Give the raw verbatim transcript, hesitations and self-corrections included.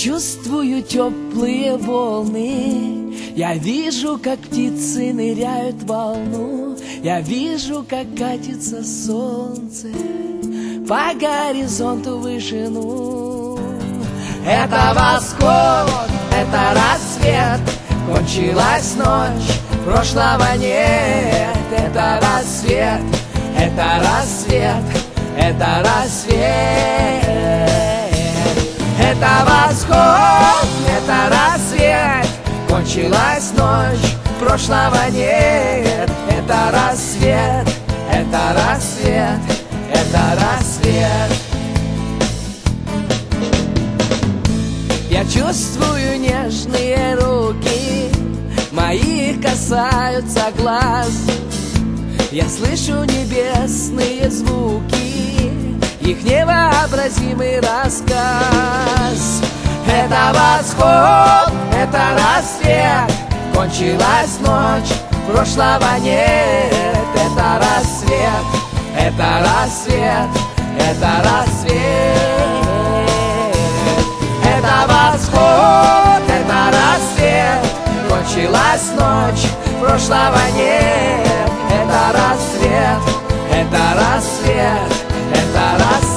чувствую теплые волны, я вижу, как птицы ныряют в волну, я вижу, как катится солнце по горизонту в вышину. Это восход, это рассвет, кончилась ночь, прошлого нет. Это рассвет, это рассвет, это рассвет. Это восход, это рассвет, кончилась ночь, прошлого нет. Это рассвет, это рассвет, это рассвет. Я чувствую нежные руки, мои касаются глаз. Я слышу небесные звуки, их невообразимый рассказ. Это восход, это рассвет, кончилась ночь, прошлого нет. Это рассвет, это рассвет, это рассвет. Это восход, это рассвет, кончилась ночь, прошлого нет. Это рассвет, это рассвет, это рассвет.